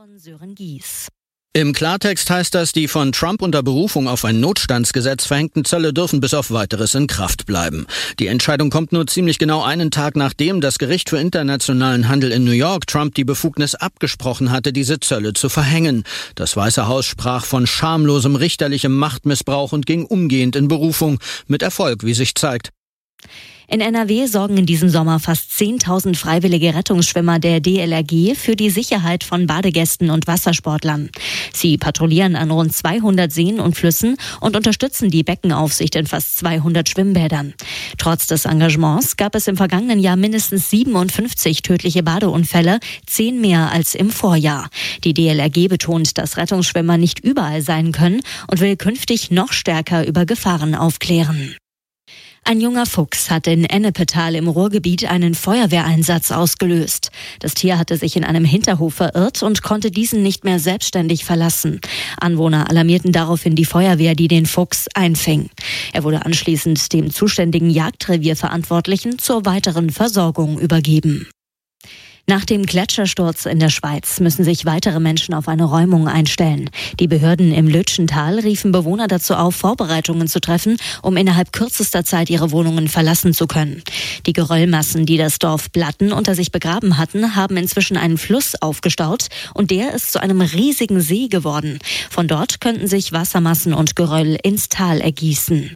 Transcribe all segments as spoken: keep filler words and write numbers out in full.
von Sören Gies. Im Klartext heißt das, die von Trump unter Berufung auf ein Notstandsgesetz verhängten Zölle dürfen bis auf Weiteres in Kraft bleiben. Die Entscheidung kommt nur ziemlich genau einen Tag, nachdem das Gericht für internationalen Handel in New York Trump die Befugnis abgesprochen hatte, diese Zölle zu verhängen. Das Weiße Haus sprach von schamlosem richterlichem Machtmissbrauch und ging umgehend in Berufung. Mit Erfolg, wie sich zeigt. In N R W sorgen in diesem Sommer fast zehntausend freiwillige Rettungsschwimmer der D L R G für die Sicherheit von Badegästen und Wassersportlern. Sie patrouillieren an rund zweihundert Seen und Flüssen und unterstützen die Beckenaufsicht in fast zweihundert Schwimmbädern. Trotz des Engagements gab es im vergangenen Jahr mindestens siebenundfünfzig tödliche Badeunfälle, zehn mehr als im Vorjahr. Die D L R G betont, dass Rettungsschwimmer nicht überall sein können und will künftig noch stärker über Gefahren aufklären. Ein junger Fuchs hatte in Ennepetal im Ruhrgebiet einen Feuerwehreinsatz ausgelöst. Das Tier hatte sich in einem Hinterhof verirrt und konnte diesen nicht mehr selbstständig verlassen. Anwohner alarmierten daraufhin die Feuerwehr, die den Fuchs einfing. Er wurde anschließend dem zuständigen Jagdrevierverantwortlichen zur weiteren Versorgung übergeben. Nach dem Gletschersturz in der Schweiz müssen sich weitere Menschen auf eine Räumung einstellen. Die Behörden im Lütschental riefen Bewohner dazu auf, Vorbereitungen zu treffen, um innerhalb kürzester Zeit ihre Wohnungen verlassen zu können. Die Geröllmassen, die das Dorf Blatten unter sich begraben hatten, haben inzwischen einen Fluss aufgestaut und der ist zu einem riesigen See geworden. Von dort könnten sich Wassermassen und Geröll ins Tal ergießen.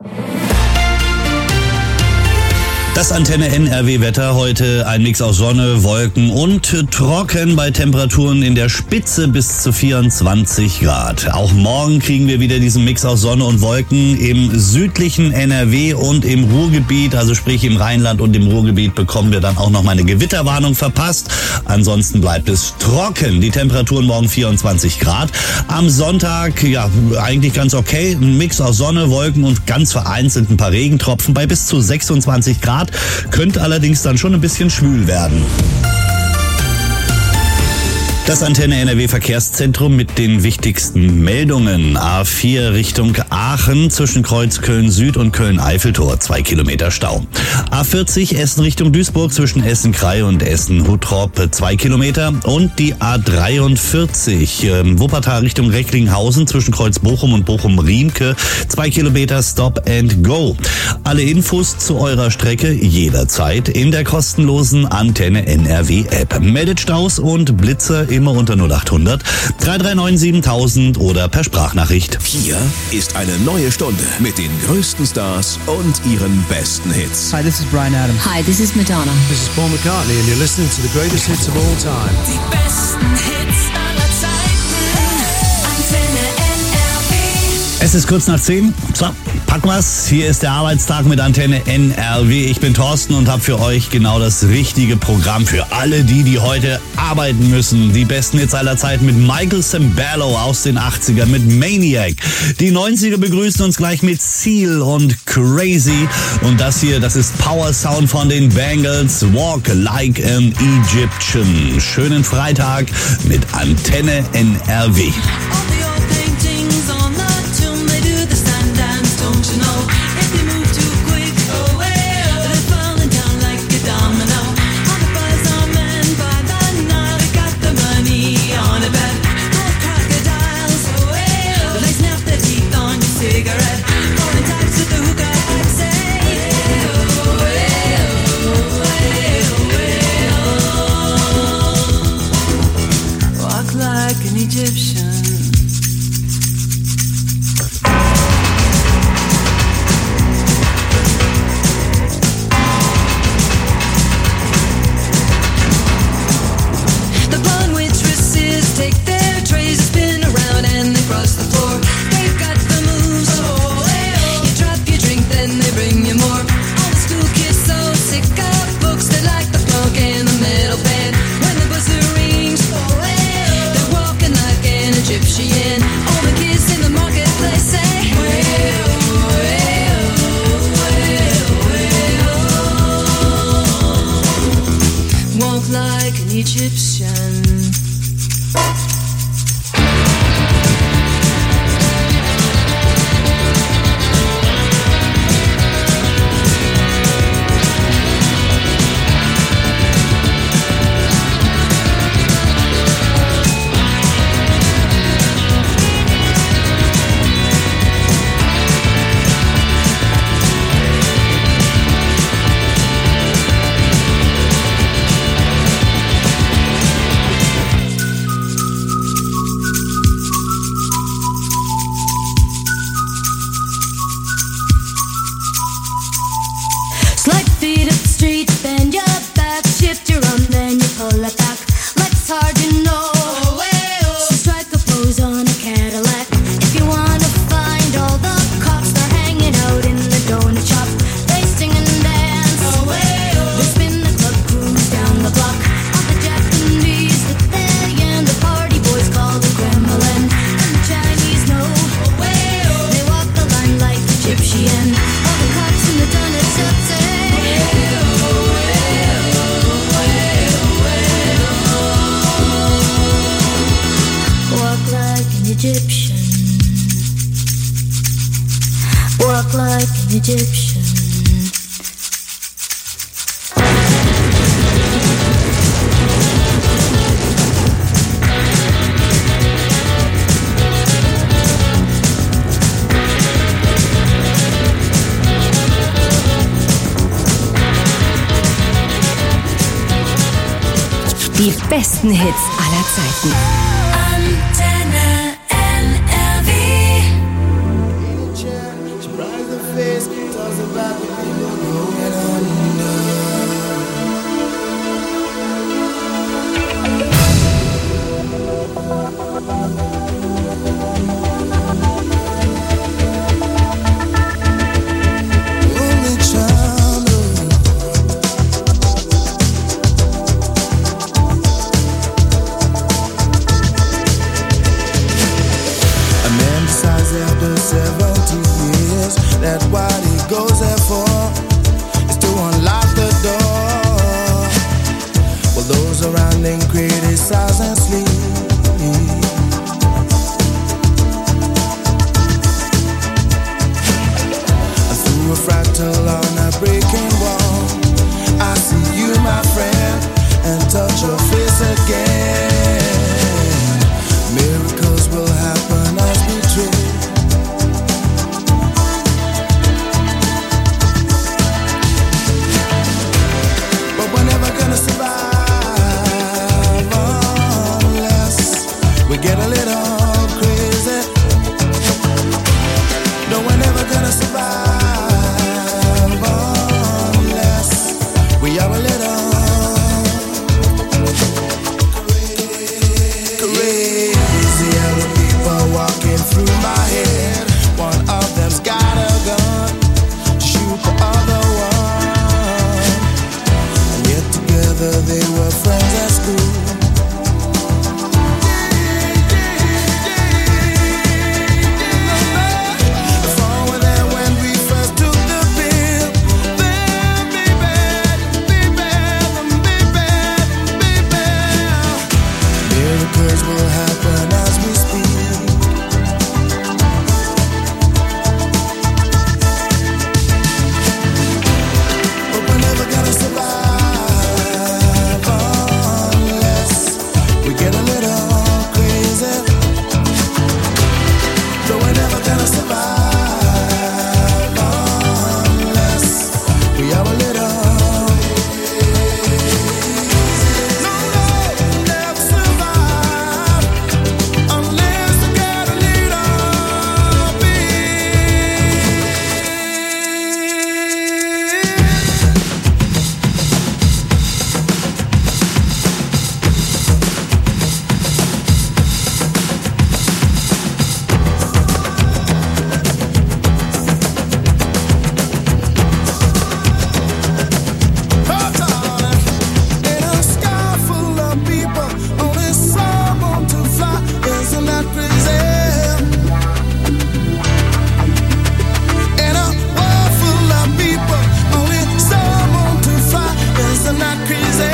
Das Antenne N R W-Wetter heute, ein Mix aus Sonne, Wolken und trocken bei Temperaturen in der Spitze bis zu vierundzwanzig Grad. Auch morgen kriegen wir wieder diesen Mix aus Sonne und Wolken im südlichen N R W und im Ruhrgebiet, also sprich im Rheinland und im Ruhrgebiet bekommen wir dann auch noch mal eine Gewitterwarnung verpasst. Ansonsten bleibt es trocken. Die Temperaturen morgen vierundzwanzig Grad. Am Sonntag, ja, eigentlich ganz okay. Ein Mix aus Sonne, Wolken und ganz vereinzelt ein paar Regentropfen bei bis zu sechsundzwanzig Grad. Könnte allerdings dann schon ein bisschen schwül werden. Das Antenne N R W Verkehrszentrum mit den wichtigsten Meldungen. A vier Richtung Aachen zwischen Kreuz Köln-Süd und Köln-Eiffeltor, zwei Kilometer Stau. A vierzig Essen Richtung Duisburg zwischen Essen-Krei und Essen-Huttrop, zwei Kilometer. Und die A dreiundvierzig äh, Wuppertal Richtung Recklinghausen zwischen Kreuz Bochum und Bochum-Riemke, zwei Kilometer Stop and Go. Alle Infos zu eurer Strecke jederzeit in der kostenlosen Antenne N R W App. Meldet Staus und Blitzer immer unter null acht hundert drei drei neun siebentausend oder per Sprachnachricht. Hier ist eine neue Stunde mit den größten Stars und ihren besten Hits. Hi, this is Bryan Adams. Hi, this is Madonna. This is Paul McCartney and you're listening to the greatest hits of all time. Die besten Hits aller Zeiten. Antenne N R W. Es ist kurz nach zehn. So, packen wir's. Hier ist der Arbeitstag mit Antenne N R W. Ich bin Thorsten und habe für euch genau das richtige Programm für alle die, die heute arbeiten müssen. Die besten Hits aller Zeiten mit Michael Sembello aus den achtzigern, mit Maniac. Die neunziger begrüßen uns gleich mit Seal und Crazy. Und das hier, das ist Power Sound von den Bangles. Walk Like an Egyptian. Schönen Freitag mit Antenne N R W. Gypsy like an Egyptian. Walk like an Egyptian. Die besten Hits aller Zeiten. Antenne N R W. That what he goes there for is to unlock the door. Well, those around him criticize and sleep. And through a fractal on a breaking wall, I see you, my friend, and touch your face again. Miracles will happen as we dream. Survive unless we get a little crazy. No, we're never gonna survive unless we are a little crazy. And the people walking through my head, one of them's got a gun to shoot the other one. And yet together they were friends at school. The fall were there when we first took the pill. Then baby, baby, baby, baby, miracles will happen as we speak. But we're never gonna survive unless we get a little crazy. So we're never gonna survive unless we are a little. No, no, never survive unless we get a little in a sky full of people, only someone to fly. Isn't that crazy? In a world full of people, only someone to fly. Isn't that crazy?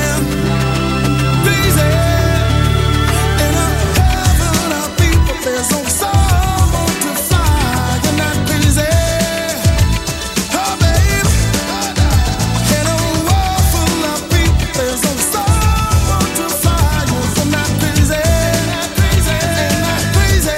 Crazy. In a heaven of people, there's only someone to fly. Isn't that crazy? Oh, babe. In a world full of people, there's only someone to fly. Isn't that crazy? Crazy. Isn't that crazy?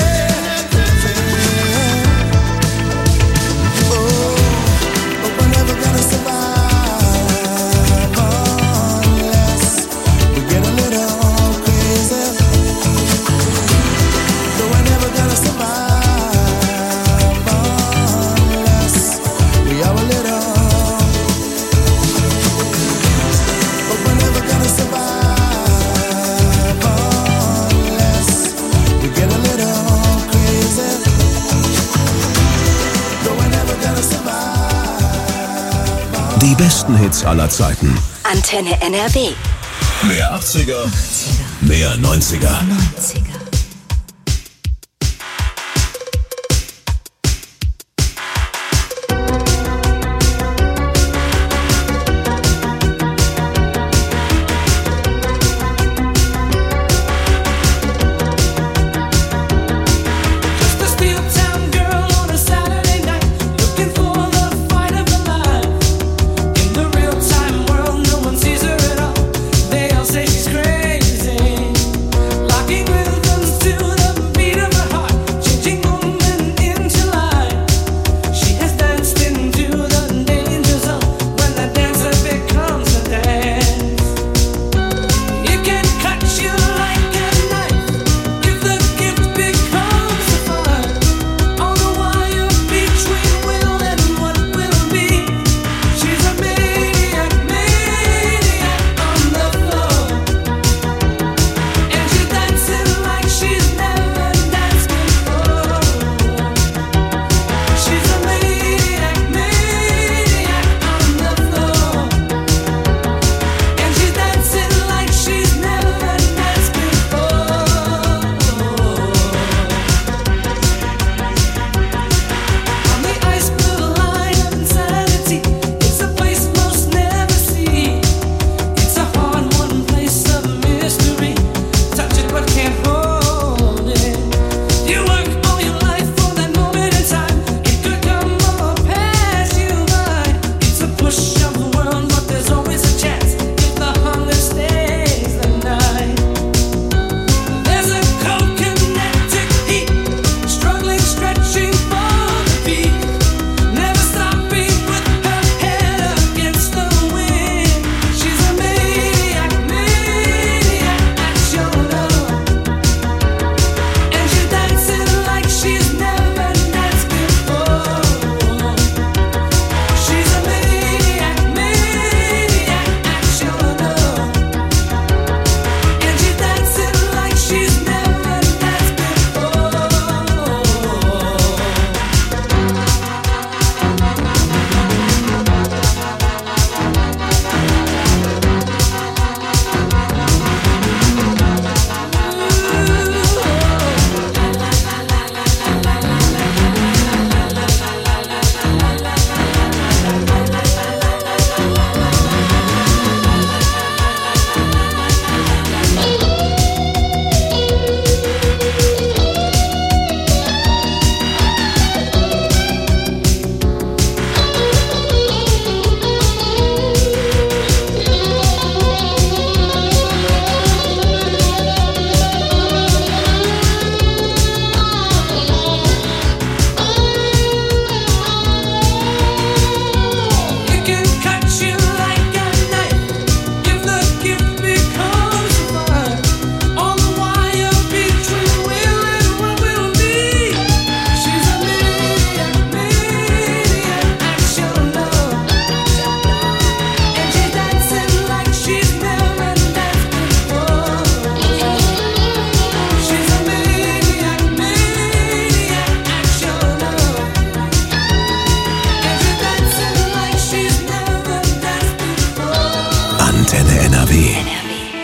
Oh, but we're never gonna survive unless we get a little crazy. So we're never gonna survive unless we are a little. But we're never gonna survive unless we get a little crazy. So we're never gonna survive. Die besten Hits aller Zeiten. Antenne N R W. Mehr achtziger, mehr neunziger. neunziger.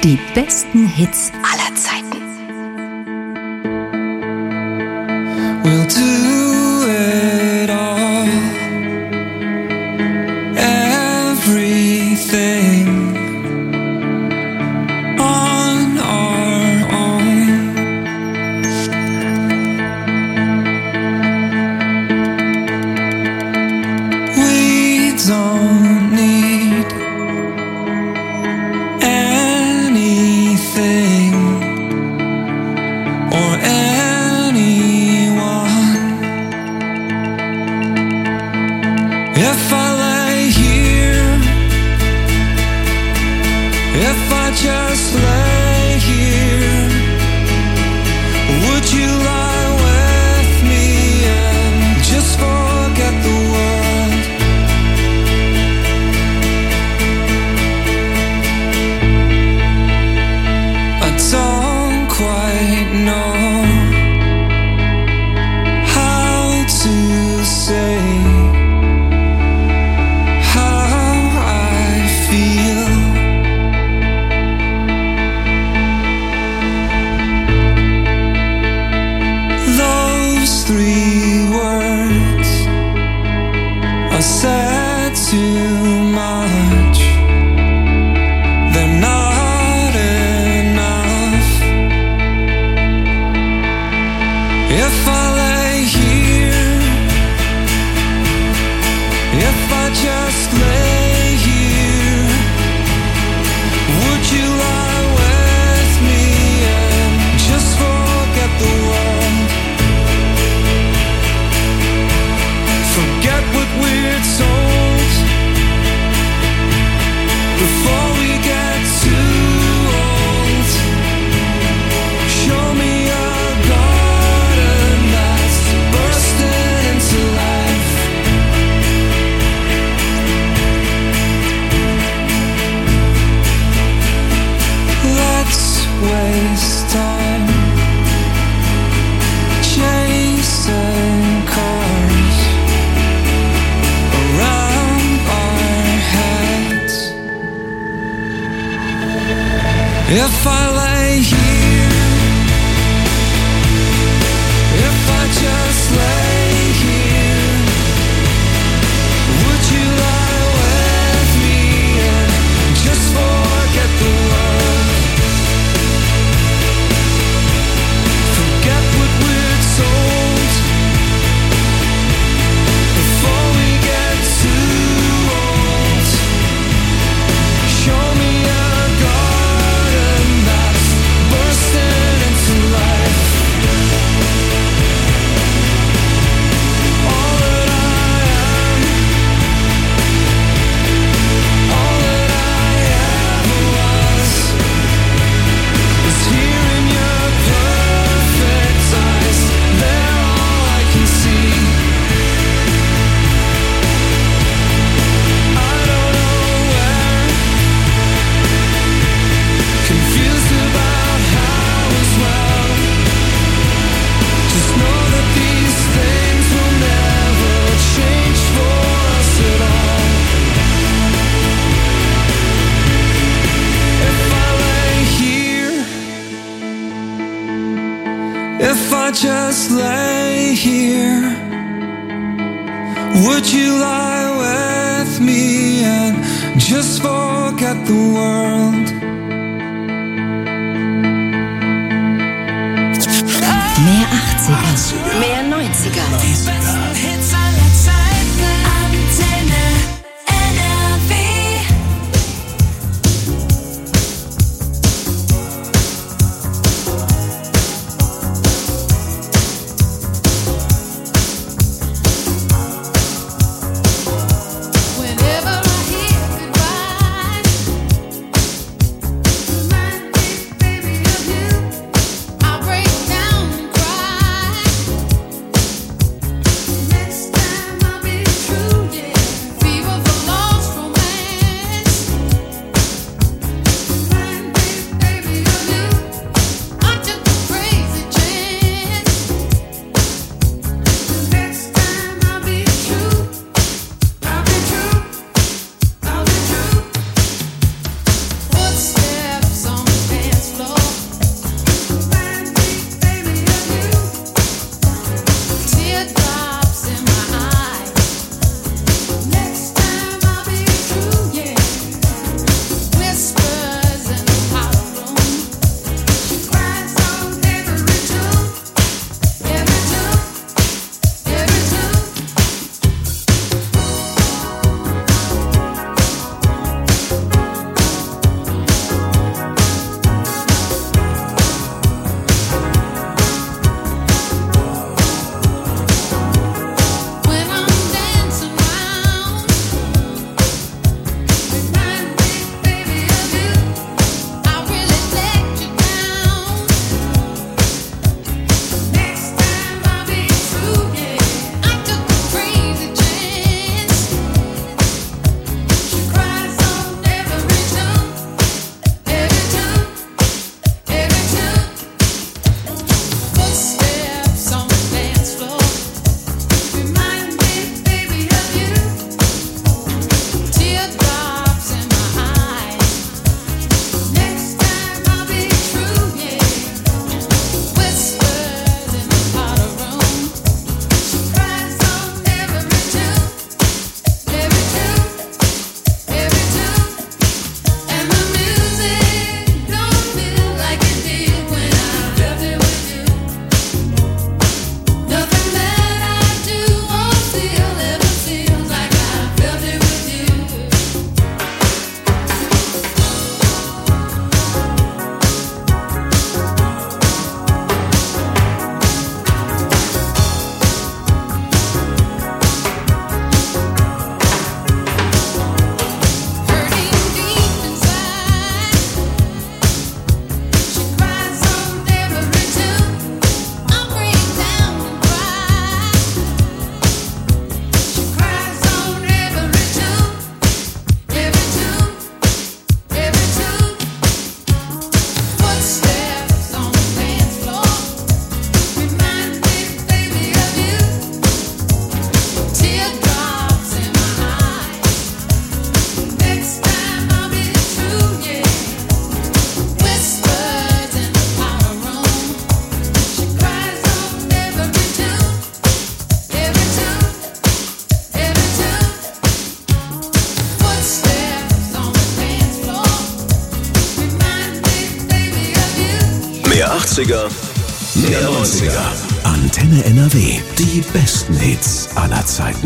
Die besten Hits aller Zeiten. We'll do it all. Everything on our own. We don't need anything or anyone. If I lay here, if I just lay here, would you lie with me and just forget the world? I don't quite know how to say how I feel. Those three words are said too much. They're not enough. If I lay here, if I just lay here, would you lie with me and just forget the world? Forget what we're told before we get too old. Show me a garden that's bursting into life. Let's waste time chasing cars around our heads. If I lay here, if I just lay here, would you lie with me and just forget the world? Forget what we're told before we get too old. Show me a garden that's bursting into life. All that I am, all that I ever was, is here in your perfect eyes. They're all I can see. I don't know where, confused about how as well. Just know that these things will never change for us at all. If I lay here, if I just lay here, would you lie with me and just forget the world? Mehr achtziger. Mehr neunziger. Die besten Hits aller Zeiten. Antenne N R W. Whenever I hear goodbye, remind me, baby, of you. I break down and cry. achtziger, mehr neunziger. Antenne N R W. Die besten Hits aller Zeiten.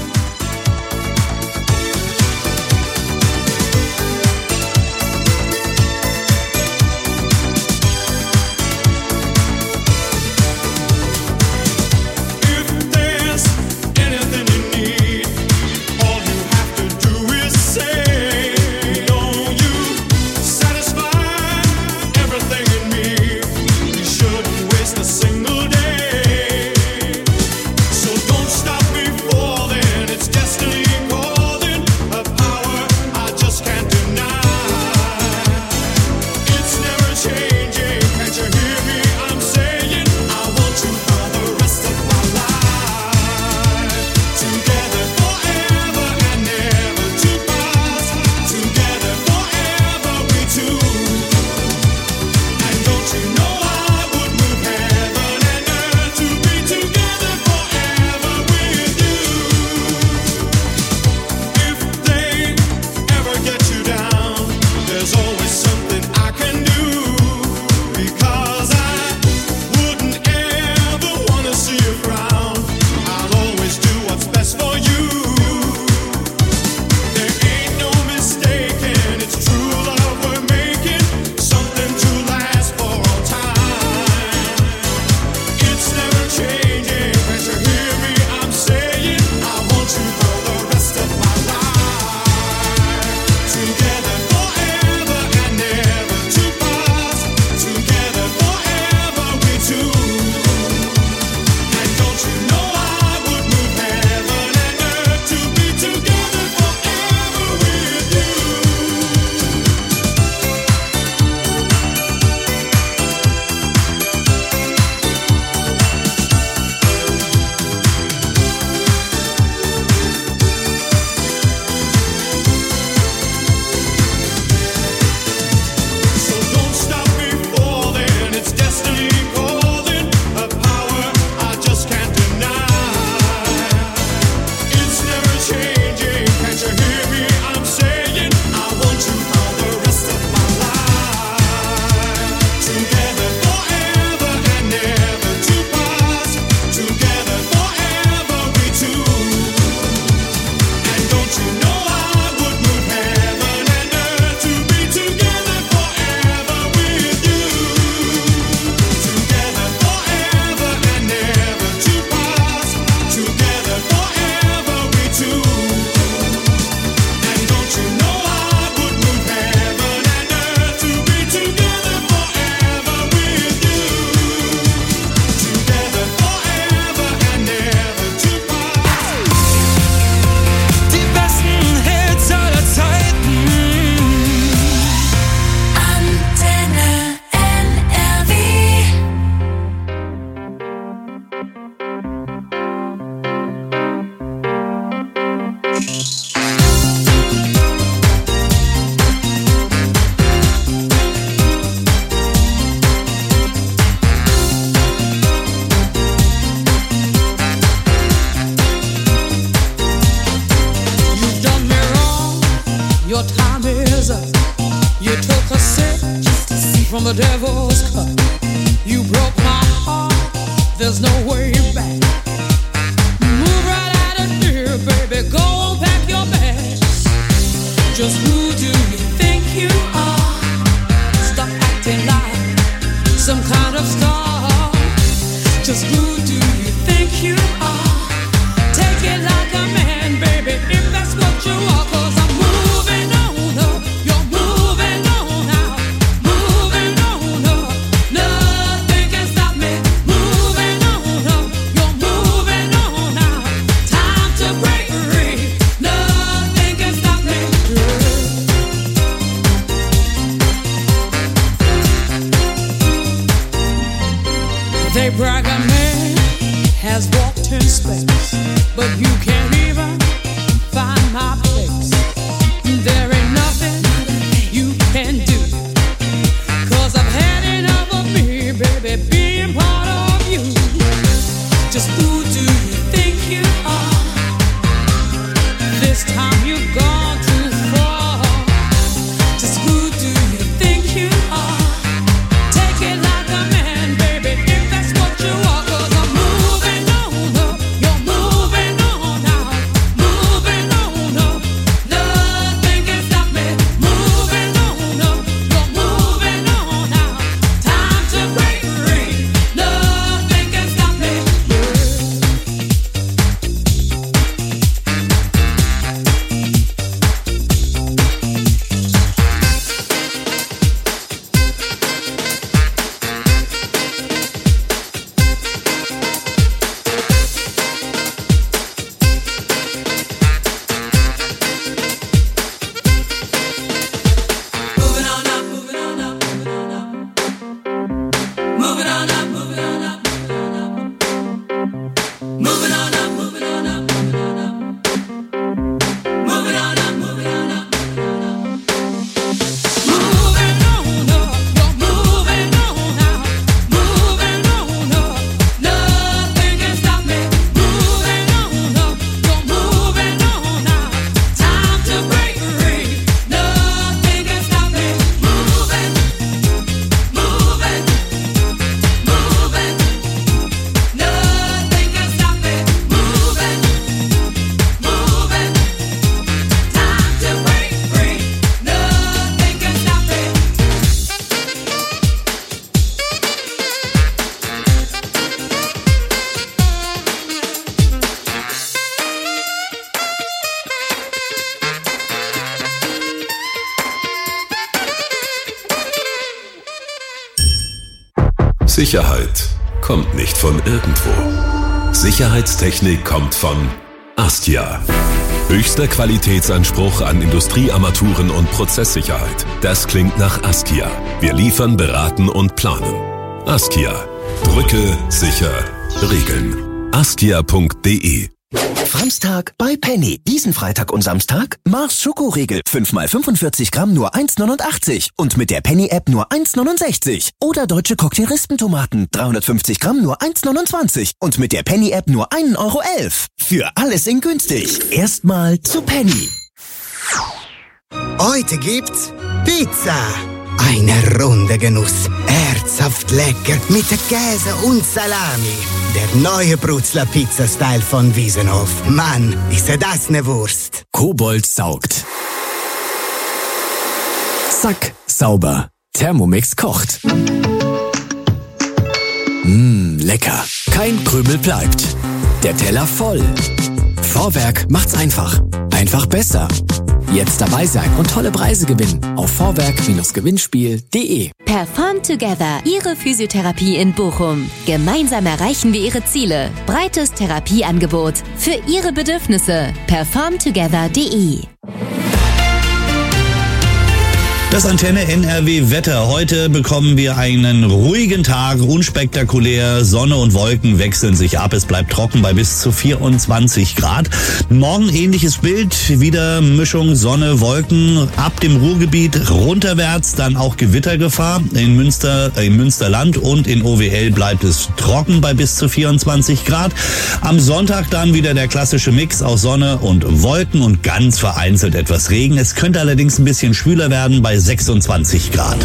From the devil's cut, you broke my heart. There's no way back. Move right out of here, baby. Go on, pack your bags. Just who do you think you are? Stop acting like some kind of star. Just who do you think you are? Take it like a man, baby, if that's what you are. 'Cause I'm moving on up. You're moving on out. Moving on up. Nothing can stop me. Moving on up. You're moving on out. Time to break free. Nothing can stop me. They brag a man has walked in space, but you can't even find my place. There ain't nothing you can do, 'cause I've had enough of me, baby, being part of you. Just who do you think you are? This time you've gone too far. Just who do you think you are? Take it like a man, Sicherheit kommt nicht von irgendwo. Sicherheitstechnik kommt von Astia. Höchster Qualitätsanspruch an Industriearmaturen und Prozesssicherheit. Das klingt nach Astia. Wir liefern, beraten und planen. Astia. Drücke, sicher, regeln. astia punkt de. Samstag bei Penny. Diesen Freitag und Samstag Mars Schokoriegel. fünf mal fünfundvierzig Gramm nur eins neunundachtzig. Und mit der Penny-App nur eins neunundsechzig. Oder deutsche Cocktail-Rispentomaten. dreihundertfünfzig Gramm nur eins neunundzwanzig. Und mit der Penny-App nur ein Euro elf. Für alles in günstig. Erstmal zu Penny. Heute gibt's Pizza. Eine runde Genuss. Herzhaft lecker mit Käse und Salami. Der neue Brutzler Pizza-Style von Wiesenhof. Mann, ist das ne Wurst. Kobold saugt. Zack, sauber. Thermomix kocht. Mmm, lecker. Kein Krümel bleibt. Der Teller voll. Vorwerk macht's einfach. Einfach besser. Jetzt dabei sein und tolle Preise gewinnen auf vorwerk Gewinnspiel punkt de. Perform Together, Ihre Physiotherapie in Bochum. Gemeinsam erreichen wir Ihre Ziele. Breites Therapieangebot für Ihre Bedürfnisse. perform together punkt de. Das Antenne N R W Wetter. Heute bekommen wir einen ruhigen Tag, unspektakulär. Sonne und Wolken wechseln sich ab. Es bleibt trocken bei bis zu vierundzwanzig Grad. Morgen ähnliches Bild. Wieder Mischung Sonne, Wolken. Ab dem Ruhrgebiet runterwärts dann auch Gewittergefahr. In Münster, äh, im Münsterland und in O W L bleibt es trocken bei bis zu vierundzwanzig Grad. Am Sonntag dann wieder der klassische Mix aus Sonne und Wolken und ganz vereinzelt etwas Regen. Es könnte allerdings ein bisschen schwüler werden bei sechsundzwanzig Grad.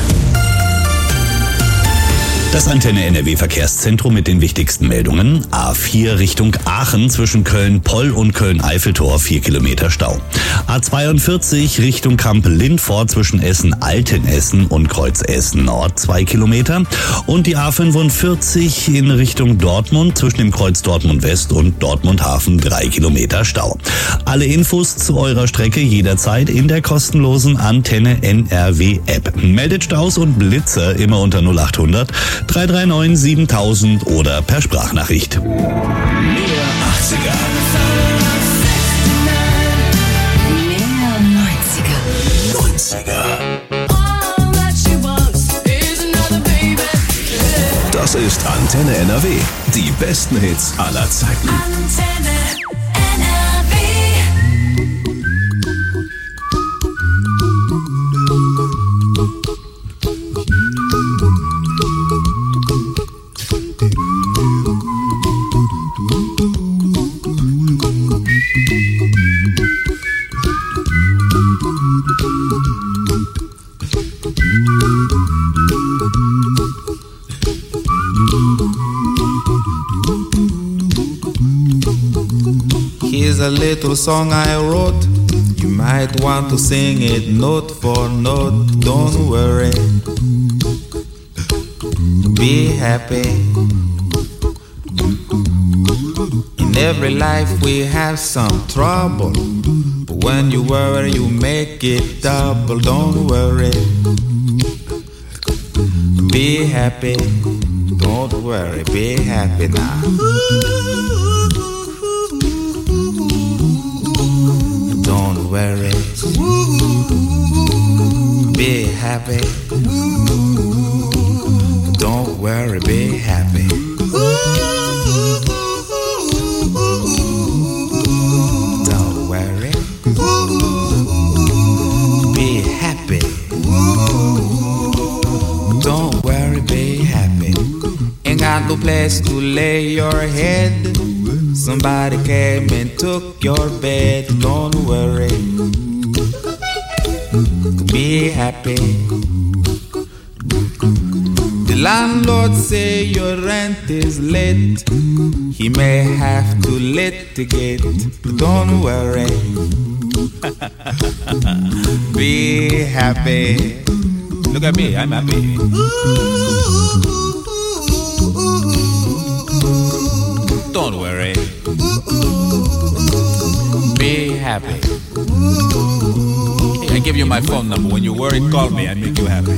Das Antenne N R W Verkehrszentrum mit den wichtigsten Meldungen. A vier Richtung Aachen zwischen Köln-Poll und Köln-Eiffeltor, vier Kilometer Stau. A zweiundvierzig Richtung Kamp-Lindfort zwischen Essen-Altenessen und Kreuz Essen-Nord, zwei Kilometer. Und die A fünfundvierzig in Richtung Dortmund zwischen dem Kreuz Dortmund-West und Dortmund-Hafen, drei Kilometer Stau. Alle Infos zu eurer Strecke jederzeit in der kostenlosen Antenne N R W App. Meldet Staus und Blitzer immer unter null achthundert drei drei neun siebentausend oder per Sprachnachricht. Mehr achtziger. Mehr neunziger. neunziger. Das ist Antenne N R W. Die besten Hits aller Zeiten. Antenne N R W. Here's a little song I wrote. You might want to sing it note for note. Don't worry. Be happy. In every life we have some trouble. But when you worry, you make it double. Don't worry. Be happy. Don't worry. Be happy now. Don't worry. Be happy. Don't worry, be happy. Don't worry. Be happy. Don't worry, be happy. Ain't got no place to lay your head. Somebody came and took your bed. Don't worry. Be happy. The landlord say your rent is late. He may have to litigate. Don't worry. Be happy. Look at me, I'm happy. Don't worry. Be happy. I give you my phone number. When you worry, call me. I make you happy.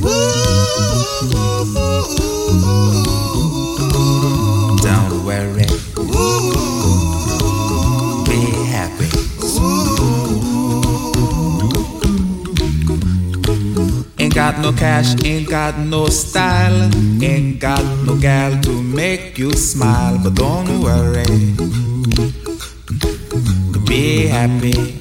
Don't worry. Be happy. Ain't got no cash, ain't got no style, ain't got no gal to make you smile. But don't worry. Be happy.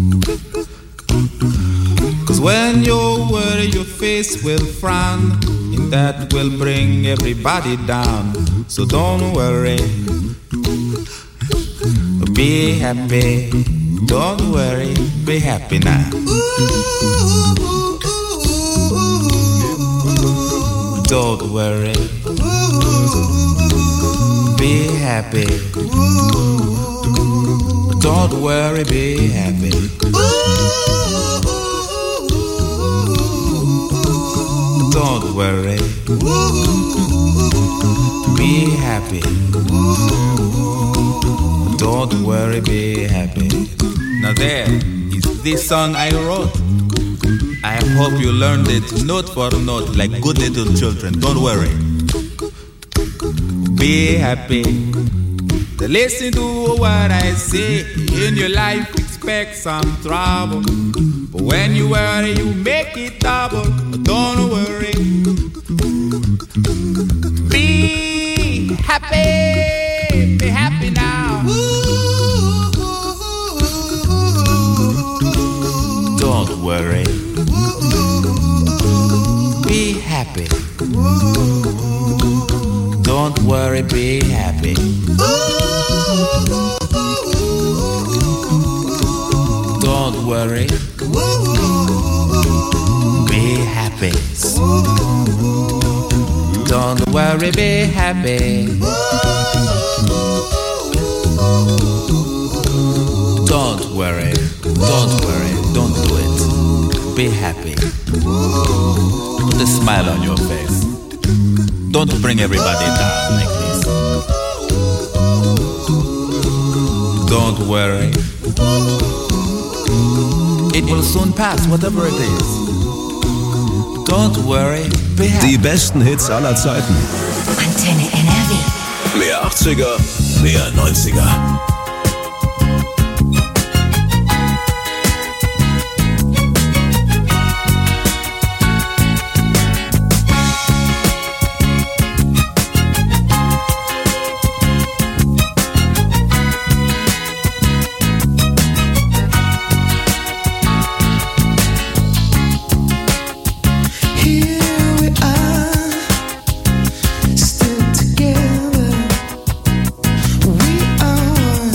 Cause when you worry, your face will frown, and that will bring everybody down. So don't worry. Be happy. Don't worry. Be happy now. Don't worry. Be happy. Don't worry, be happy. Don't worry. Be happy. Don't worry, be happy. Now there is this song I wrote. I hope you learned it note for note like good little children. Don't worry. Be happy. Listen to what I say. In your life, expect some trouble. But when you worry, you make it double. Don't worry. Be happy. Be happy now. Don't worry. Be happy. Don't worry, be happy. Don't worry. Be happy. Don't worry, be happy. Don't worry. Don't worry. Don't do it. Be happy. Put a smile on your face. Don't bring everybody down like this. Don't worry. It will soon pass, whatever it is. Don't worry, be happy. Die besten Hits aller Zeiten. Antenne N R W. Mehr achtziger, mehr neunziger. Still together, we are one.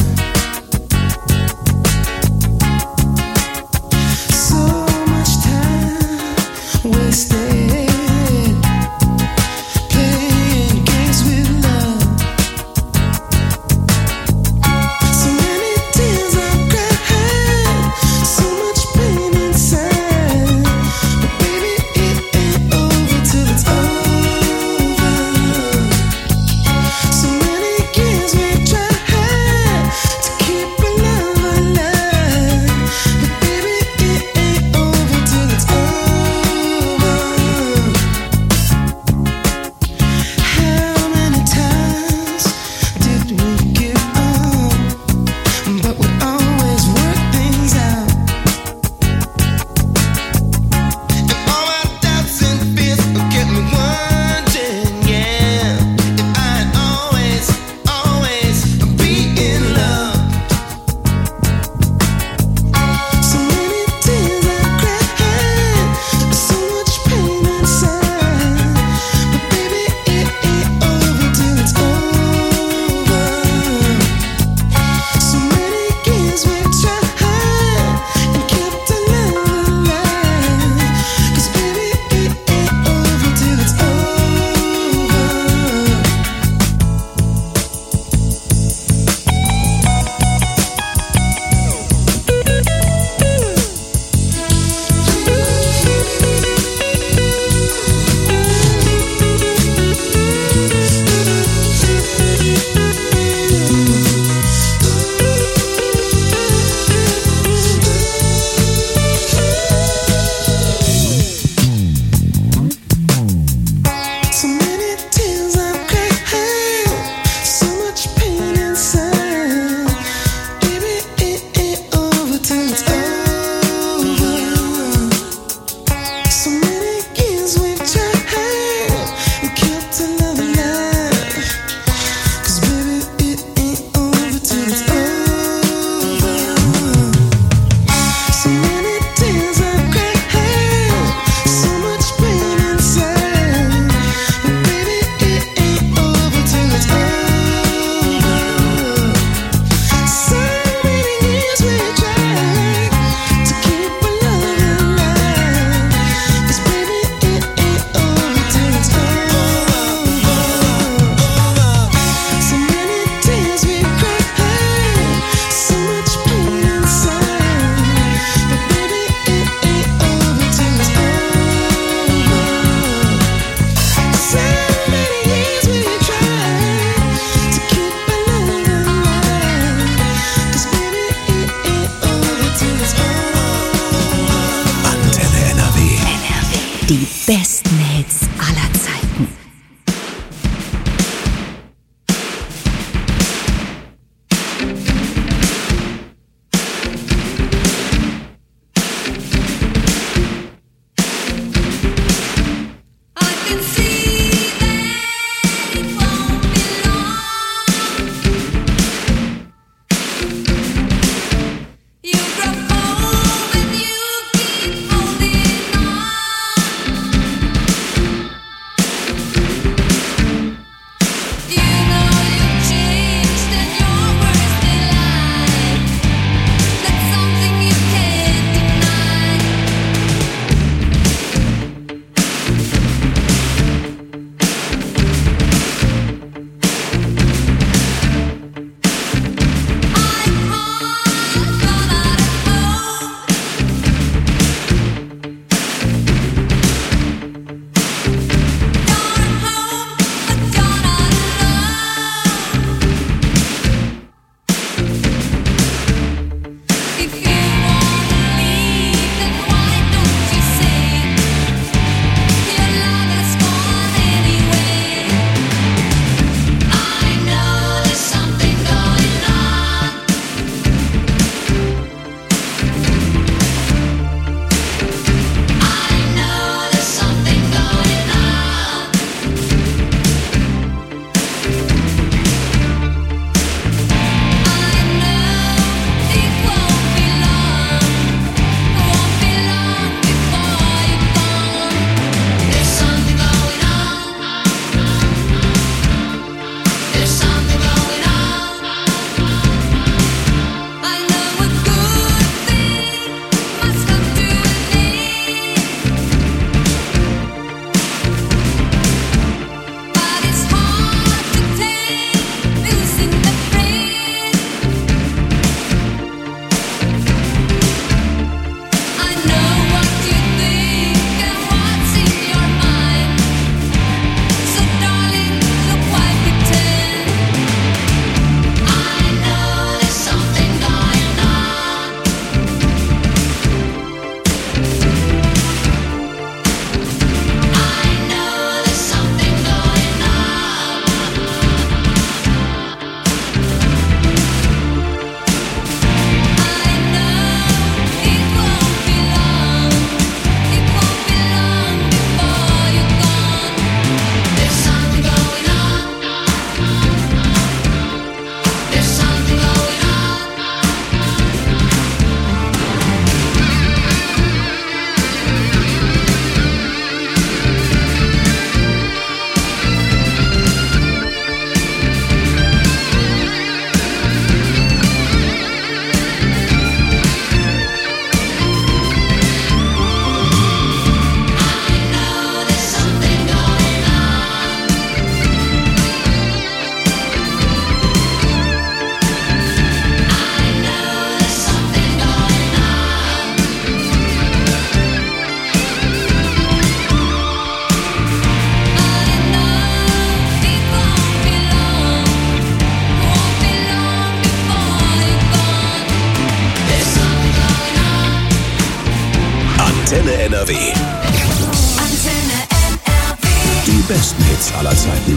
N R W. Antenne N R W. Die besten Hits aller Zeiten.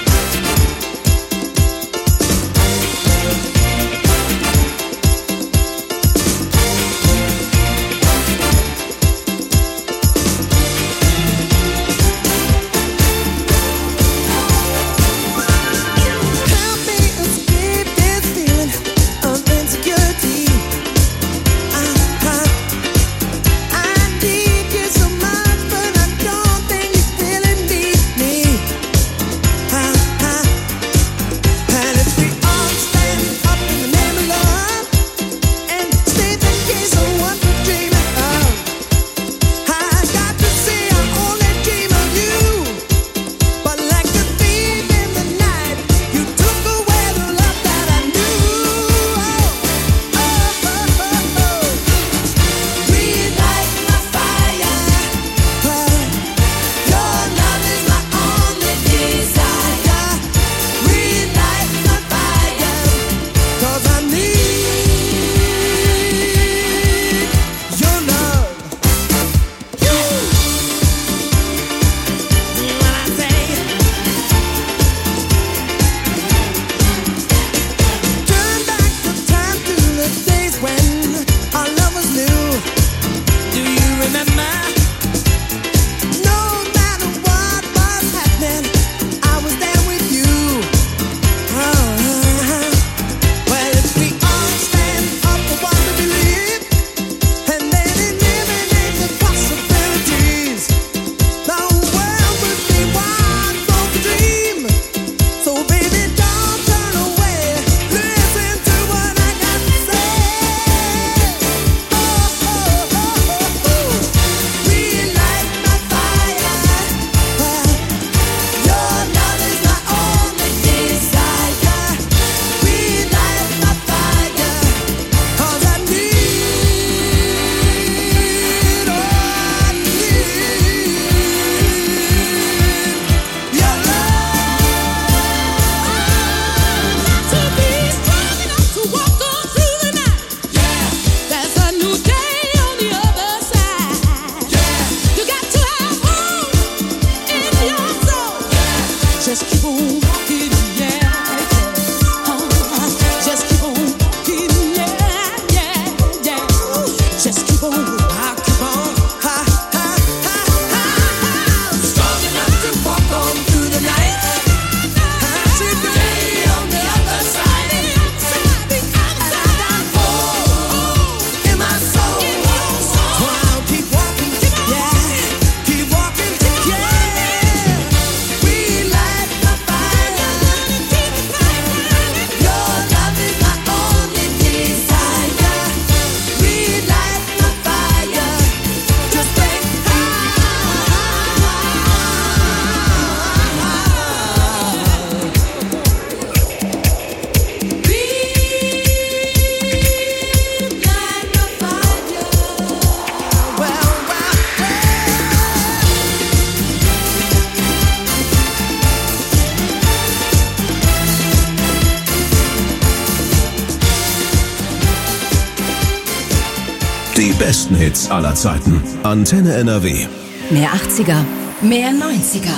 Die besten Hits aller Zeiten. Antenne N R W. Mehr achtziger, mehr neunziger.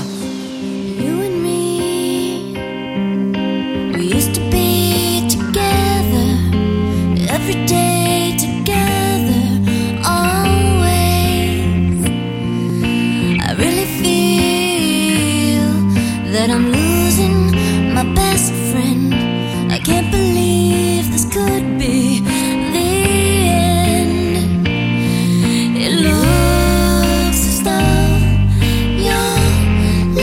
You and me, we used to be together, every day together, always. I really feel that I'm losing my best friend. I can't believe this could be the end. It looks as though you're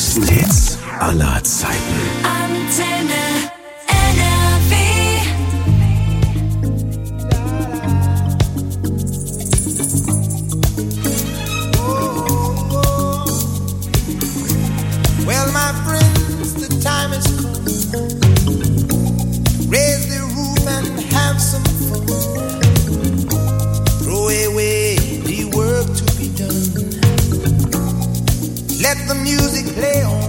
besten Hits aller Zeiten. Antenne N R W. Well, my friends, the time has come. Raise the roof and have some fun. Throw away the work to be done. Let the music play on.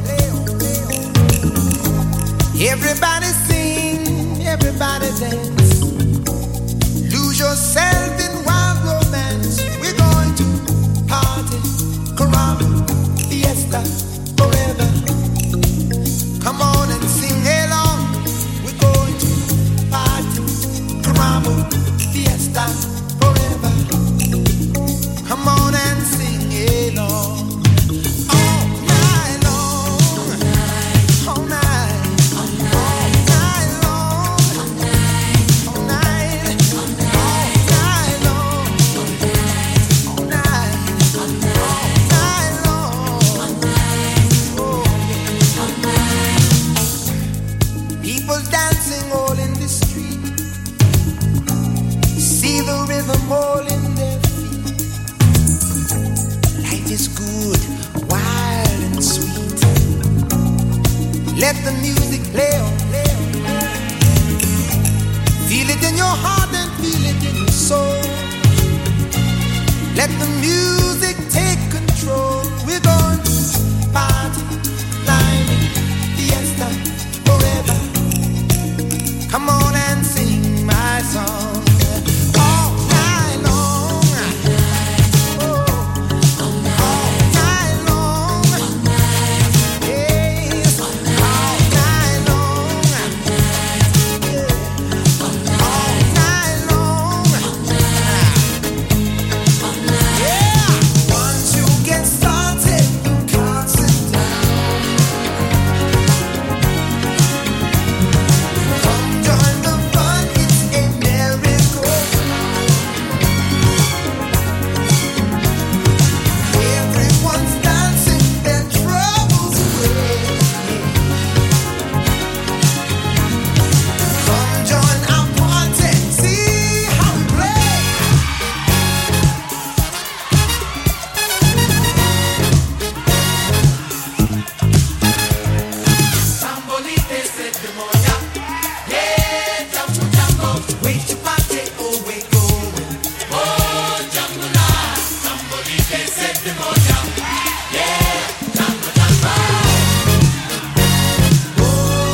Everybody sing, everybody dance. Lose yourself in wild romance. We're going to party, caramba, fiesta, forever. Come on and sing along. We're going to party, caramba, fiesta, forever. Come on and sing along. All night long, all night, all night long, all night, all night long, all night, all night long. People dancing all in the street. See the rhythm all in their feet. Life is good, wild and sweet. Let the music play on, play on, play on. Feel it in your heart and feel it in your soul. Let the music take control. We're going to party, climbing, fiesta, forever. Come on and sing my song. All night long. Oh, all night long. Yes, all night long. Yeah, all night long. Yeah, once you get started, you can't sit down. Come join the fun, it's a miracle. Everyone's dancing, their troubles away. Come join our party, see how we play. Sambolite se demonia, yeah, jambo jambo. Wait to party, oh we going. Oh jambo la, sambolite se demonia, yeah, jambo jambo. Oh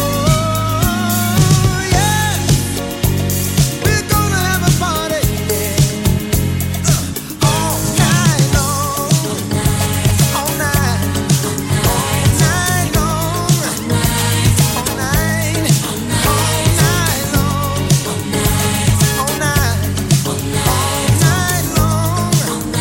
yeah, we're gonna have a party, yeah. Uh, all night long, all night, all night long, all night, all night long, all night, all night long.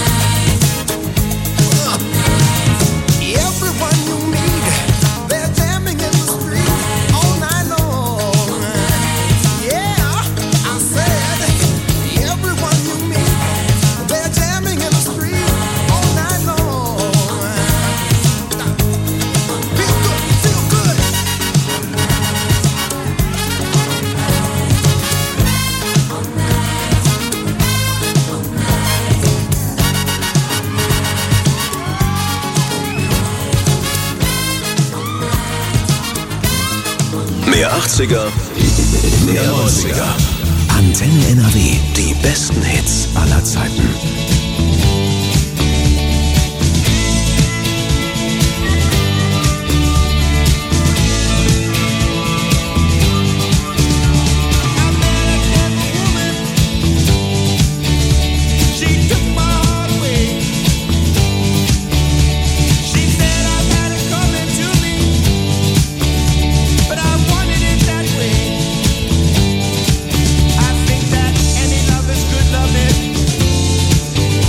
Everyone you meet, they're jamming in the street all night long. Yeah, I said, everyone you meet, they're jamming in the street all night long. Feel good, feel good. Mehr achtziger, mehr neunziger. Antenne N R W. Die besten Hits aller Zeiten. She took my heart away. She said I had it coming to me, but I wanted it that way. I think that any love is good loving.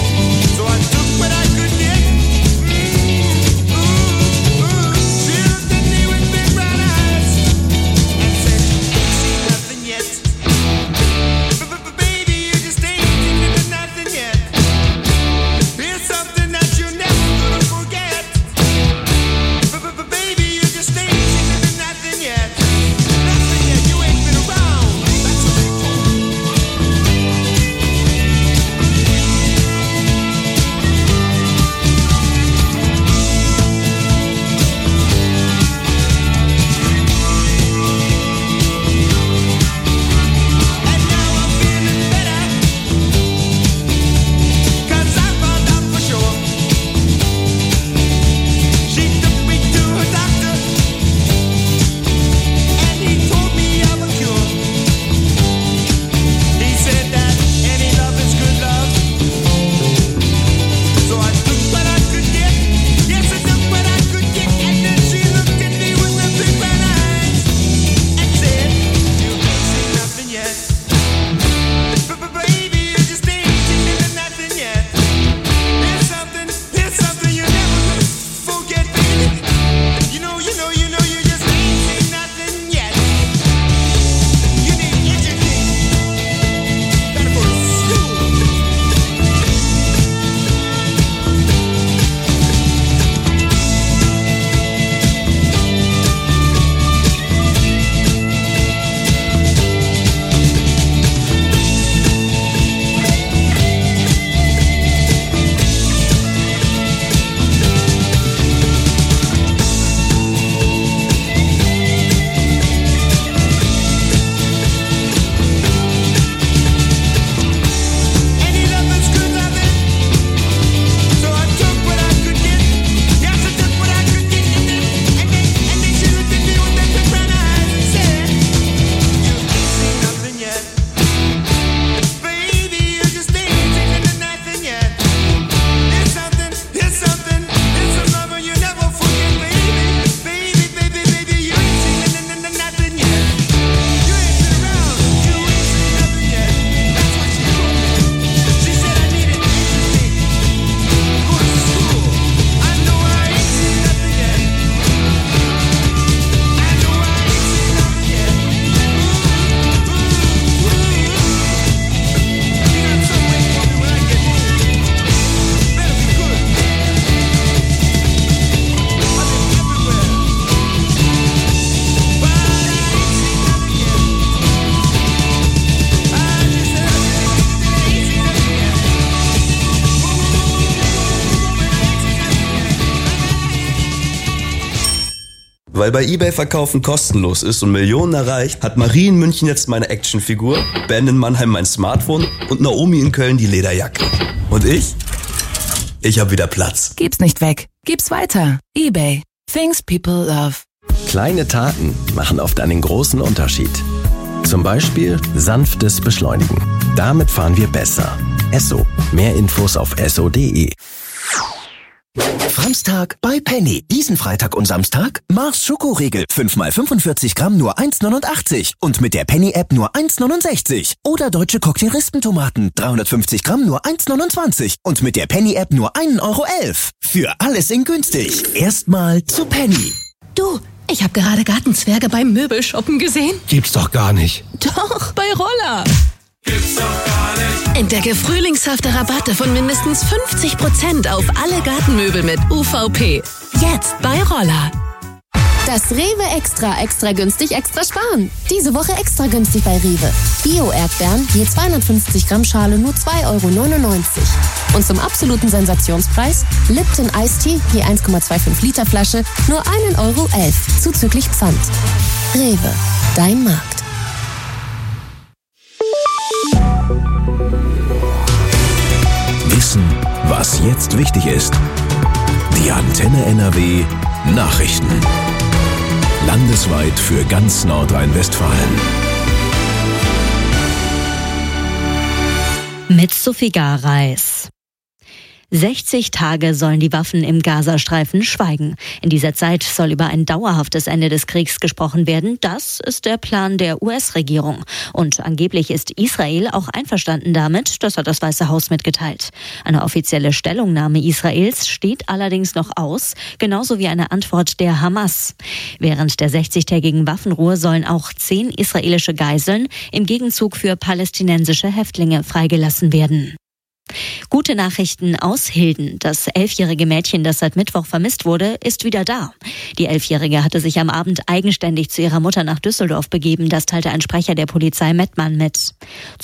Weil bei eBay Verkaufen kostenlos ist und Millionen erreicht, hat Marie in München jetzt meine Actionfigur, Ben in Mannheim mein Smartphone und Naomi in Köln die Lederjacke. Und ich? Ich hab wieder Platz. Gib's nicht weg. Gib's weiter. eBay. Things people love. Kleine Taten machen oft einen großen Unterschied. Zum Beispiel sanftes Beschleunigen. Damit fahren wir besser. Esso. Mehr Infos auf esso punkt de. Framstag bei Penny. Diesen Freitag und Samstag Mars Schokoriegel. fünf mal fünfundvierzig Gramm nur eins neunundachtzig. Und mit der Penny-App nur eins neunundsechzig. Oder deutsche Cocktail-Rispentomaten. dreihundertfünfzig Gramm nur eins neunundzwanzig. Und mit der Penny-App nur ein Euro elf. Für alles in günstig. Erstmal zu Penny. Du, ich habe gerade Gartenzwerge beim Möbelshoppen gesehen. Gibt's doch gar nicht. Doch, bei Roller. Gibt's doch gar nicht. Entdecke frühlingshafte Rabatte von mindestens fünfzig Prozent auf alle Gartenmöbel mit U V P. Jetzt bei Roller. Das Rewe Extra, extra günstig, extra sparen. Diese Woche extra günstig bei Rewe. Bio-Erdbeeren, je zweihundertfünfzig Gramm Schale nur zwei Euro neunundneunzig. Und zum absoluten Sensationspreis Lipton Iced Tea, je eins Komma fünfundzwanzig Liter Flasche, nur ein Euro elf, zuzüglich Pfand. Rewe, dein Markt. Wissen, was jetzt wichtig ist. Die Antenne N R W Nachrichten. Landesweit für ganz Nordrhein-Westfalen. Mit Sophie Gareis. sechzig Tage sollen die Waffen im Gazastreifen schweigen. In dieser Zeit soll über ein dauerhaftes Ende des Kriegs gesprochen werden. Das ist der Plan der U S-Regierung. Und angeblich ist Israel auch einverstanden damit. Das hat das Weiße Haus mitgeteilt. Eine offizielle Stellungnahme Israels steht allerdings noch aus, genauso wie eine Antwort der Hamas. Während der sechzigtägigen Waffenruhe sollen auch zehn israelische Geiseln im Gegenzug für palästinensische Häftlinge freigelassen werden. Gute Nachrichten aus Hilden. Das elfjährige Mädchen, das seit Mittwoch vermisst wurde, ist wieder da. Die Elfjährige hatte sich am Abend eigenständig zu ihrer Mutter nach Düsseldorf begeben. Das teilte ein Sprecher der Polizei Mettmann mit.